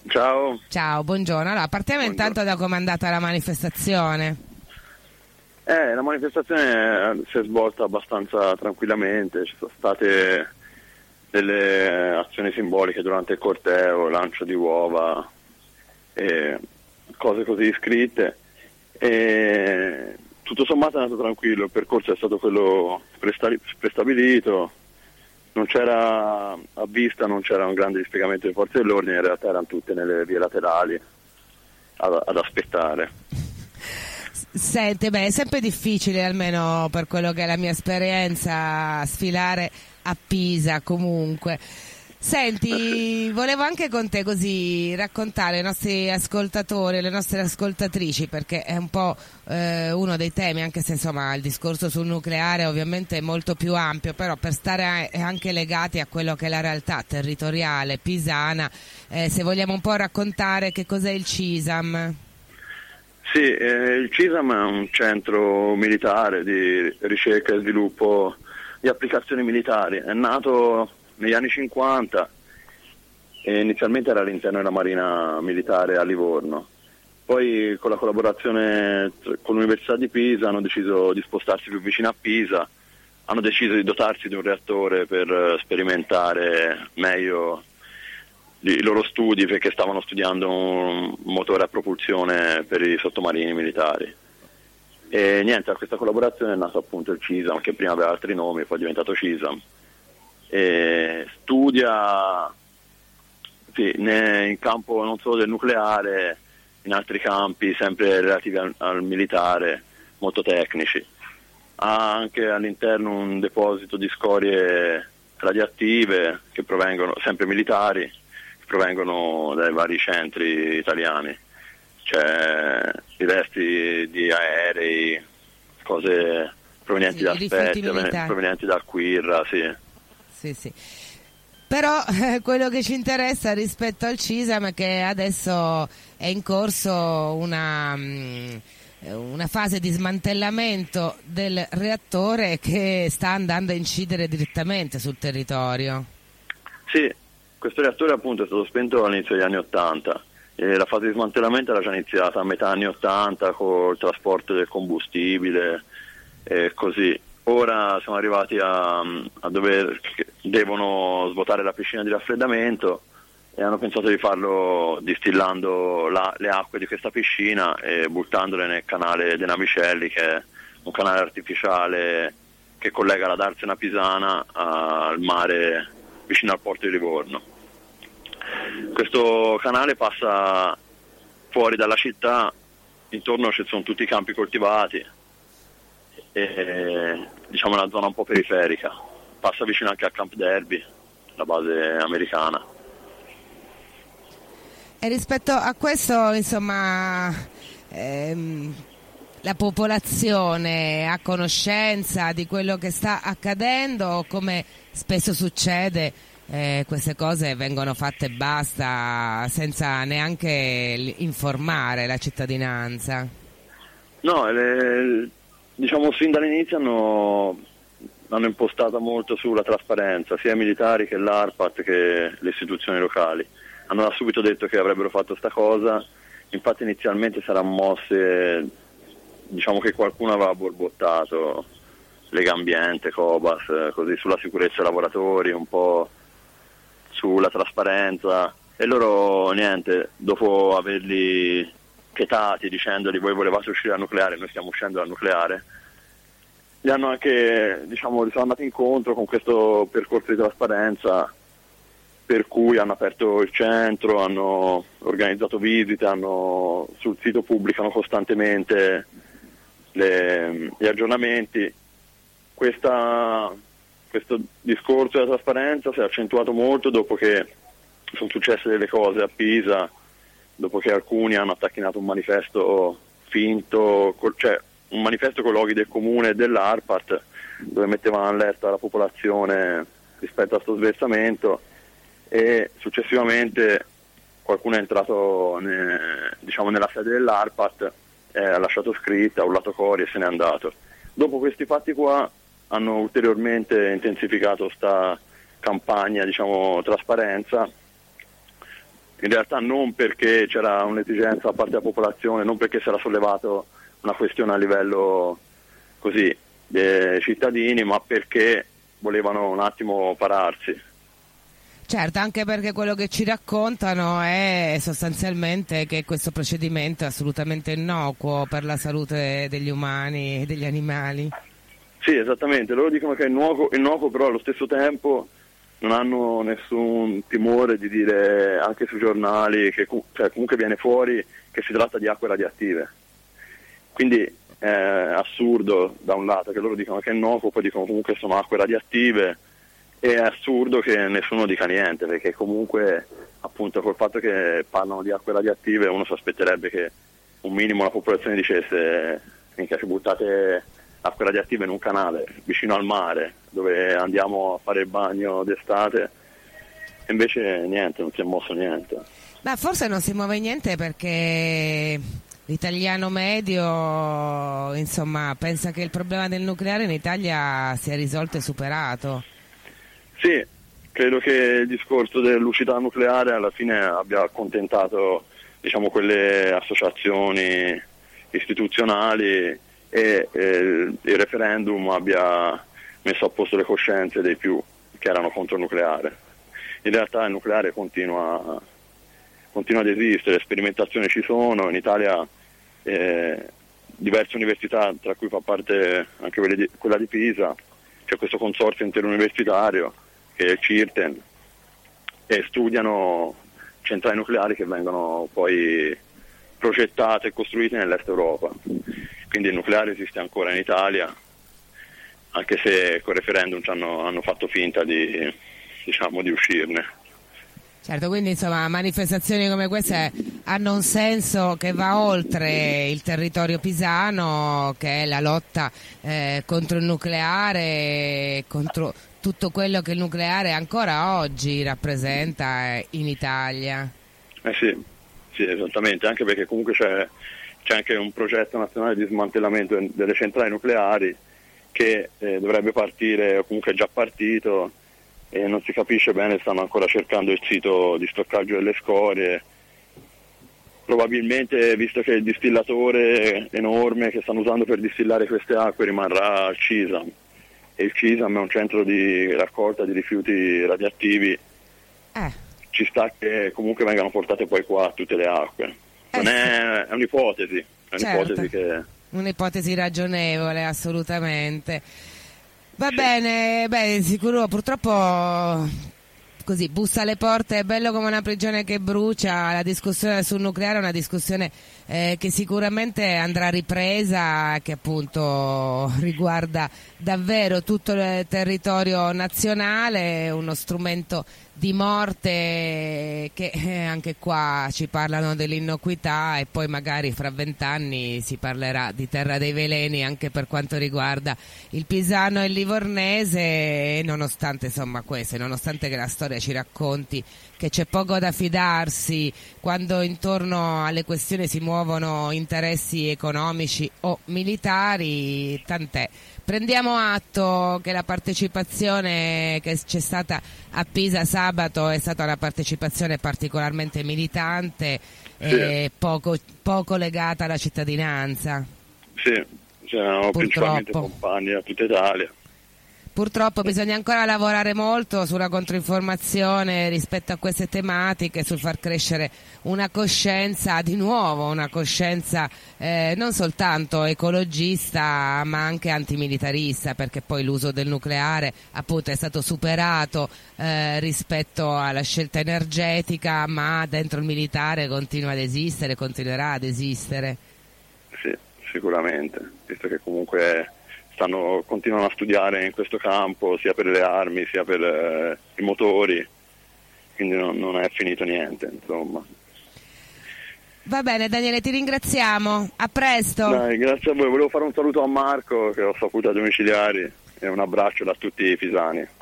Ciao. Ciao, buongiorno. Allora, partiamo intanto da come è andata la manifestazione. La manifestazione si è svolta abbastanza tranquillamente, ci sono state delle azioni simboliche durante il corteo, lancio di uova e cose così scritte, e tutto sommato è andato tranquillo, il percorso è stato quello prestabilito, non c'era a vista, non c'era un grande dispiegamento di forze dell'ordine, in realtà erano tutte nelle vie laterali ad aspettare. Senti, è sempre difficile, almeno per quello che è la mia esperienza, sfilare a Pisa comunque. Senti, volevo anche con te così raccontare ai nostri ascoltatori, alle nostre ascoltatrici, perché è un po' uno dei temi, anche se insomma il discorso sul nucleare ovviamente è molto più ampio, però per stare anche legati a quello che è la realtà territoriale pisana, se vogliamo un po' raccontare che cos'è il CISAM. Sì, il CISAM è un centro militare di ricerca e sviluppo di applicazioni militari, è nato negli anni 50 e inizialmente era all'interno della Marina Militare a Livorno. Poi con la collaborazione con l'Università di Pisa hanno deciso di spostarsi più vicino a Pisa, hanno deciso di dotarsi di un reattore per sperimentare meglio i loro studi, perché stavano studiando un motore a propulsione per i sottomarini militari. E niente, da questa collaborazione è nato appunto il CISAM, che prima aveva altri nomi, poi è diventato CISAM. E studia in campo non solo del nucleare, in altri campi sempre relativi al militare, molto tecnici. Ha anche all'interno un deposito di scorie radioattive che provengono, sempre militari, che provengono dai vari centri italiani. C'è i resti di aerei, cose provenienti da Spezia, provenienti da Quirra, Sì. Però quello che ci interessa rispetto al CISAM è che adesso è in corso una fase di smantellamento del reattore che sta andando a incidere direttamente sul territorio. Sì, questo reattore appunto è stato spento all'inizio degli anni 80 e la fase di smantellamento era già iniziata a metà anni 80 col trasporto del combustibile e così. Ora siamo arrivati a devono svuotare la piscina di raffreddamento e hanno pensato di farlo distillando le acque di questa piscina e buttandole nel canale dei Navicelli, che è un canale artificiale che collega la Darsena pisana al mare vicino al porto di Livorno. Questo canale passa fuori dalla città, intorno ci sono tutti i campi coltivati e diciamo una zona un po' periferica, passa vicino anche a Camp Derby, la base americana. E rispetto a questo, insomma, la popolazione ha conoscenza di quello che sta accadendo, come spesso succede, queste cose vengono fatte e basta, senza neanche informare la cittadinanza? No, diciamo fin dall'inizio hanno impostato molto sulla trasparenza, sia i militari che l'ARPAT che le istituzioni locali. Hanno da subito detto che avrebbero fatto sta cosa, infatti inizialmente si erano mosse, diciamo che qualcuno aveva borbottato, Legambiente, Cobas, così sulla sicurezza dei lavoratori, un po' sulla trasparenza, e loro niente, dopo averli chetati dicendogli voi volevate uscire dal nucleare, noi stiamo uscendo dal nucleare, li hanno anche, diciamo, li sono andati incontro con questo percorso di trasparenza, per cui hanno aperto il centro, hanno organizzato visite, sul sito pubblicano costantemente gli aggiornamenti. Questo discorso della trasparenza si è accentuato molto dopo che sono successe delle cose a Pisa, dopo che alcuni hanno attacchinato un manifesto finto, cioè un manifesto con loghi del comune e dell'ARPAT, dove mettevano allerta la popolazione rispetto a questo sversamento, e successivamente qualcuno è entrato nella sede dell'ARPAT, ha lasciato scritta, ha urlato cori e se n'è andato. Dopo questi fatti qua hanno ulteriormente intensificato sta campagna, diciamo, trasparenza, in realtà non perché c'era un'esigenza da parte della popolazione, non perché si era sollevato una questione a livello così dei cittadini, ma perché volevano un attimo pararsi. Certo, anche perché quello che ci raccontano è sostanzialmente che questo procedimento è assolutamente innocuo per la salute degli umani e degli animali. Sì, esattamente, loro dicono che è innocuo, però allo stesso tempo non hanno nessun timore di dire anche sui giornali che comunque viene fuori che si tratta di acque radioattive. Quindi è assurdo da un lato che loro dicono che è innocuo, poi dicono comunque sono acque radioattive, e è assurdo che nessuno dica niente, perché comunque appunto col fatto che parlano di acque radioattive uno si aspetterebbe che un minimo la popolazione dicesse minchia, ci buttate acque radioattive in un canale vicino al mare dove andiamo a fare il bagno d'estate, e invece niente, non si è mosso niente. Ma forse non si muove niente perché l'italiano medio, insomma, pensa che il problema del nucleare in Italia sia risolto e superato. Sì, credo che il discorso dell'utilità nucleare alla fine abbia accontentato, diciamo, quelle associazioni istituzionali, e il referendum abbia messo a posto le coscienze dei più che erano contro il nucleare. In realtà il nucleare continua ad esistere, sperimentazioni ci sono, in Italia diverse università, tra cui fa parte anche quella di Pisa, c'è questo consorzio interuniversitario che è il CIRTEN, e studiano centrali nucleari che vengono poi progettate e costruite nell'est Europa. Quindi il nucleare esiste ancora in Italia, anche se col referendum hanno fatto finta di uscirne. Certo, quindi insomma manifestazioni come queste hanno un senso che va oltre il territorio pisano, che è la lotta contro il nucleare, contro tutto quello che il nucleare ancora oggi rappresenta in Italia. Sì, esattamente, anche perché comunque c'è anche un progetto nazionale di smantellamento delle centrali nucleari che dovrebbe partire, o comunque è già partito, e non si capisce bene, stanno ancora cercando il sito di stoccaggio delle scorie. Probabilmente, visto che il distillatore enorme che stanno usando per distillare queste acque rimarrà al CISAM, e il CISAM è un centro di raccolta di rifiuti radioattivi, ci sta che comunque vengano portate poi qua tutte le acque. È un'ipotesi, certo. Un'ipotesi ragionevole, assolutamente. Va bene, sicuro, purtroppo così bussa alle porte, è bello come una prigione che brucia. La discussione sul nucleare è una discussione che sicuramente andrà ripresa, che appunto riguarda davvero tutto il territorio nazionale, uno strumento di morte che anche qua ci parlano dell'innocuità, e poi magari fra 20 anni si parlerà di terra dei veleni anche per quanto riguarda il pisano e il livornese. E nonostante insomma questo, nonostante che la storia ci racconti che c'è poco da fidarsi quando intorno alle questioni si muovono interessi economici o militari, tant'è. Prendiamo atto che la partecipazione che c'è stata a Pisa sabato è stata una partecipazione particolarmente militante, e poco legata alla cittadinanza. Sì, c'erano principalmente compagni da tutta Italia. Purtroppo bisogna ancora lavorare molto sulla controinformazione rispetto a queste tematiche, sul far crescere una coscienza, di nuovo una coscienza non soltanto ecologista ma anche antimilitarista, perché poi l'uso del nucleare appunto è stato superato rispetto alla scelta energetica, ma dentro il militare continua ad esistere, continuerà ad esistere. Sì, sicuramente, visto che comunque continuano a studiare in questo campo sia per le armi sia per i motori, quindi non è finito niente, insomma. Va bene Daniele, ti ringraziamo, a presto. Dai, grazie a voi, volevo fare un saluto a Marco che ho saputo ai domiciliari, e un abbraccio da tutti i pisani.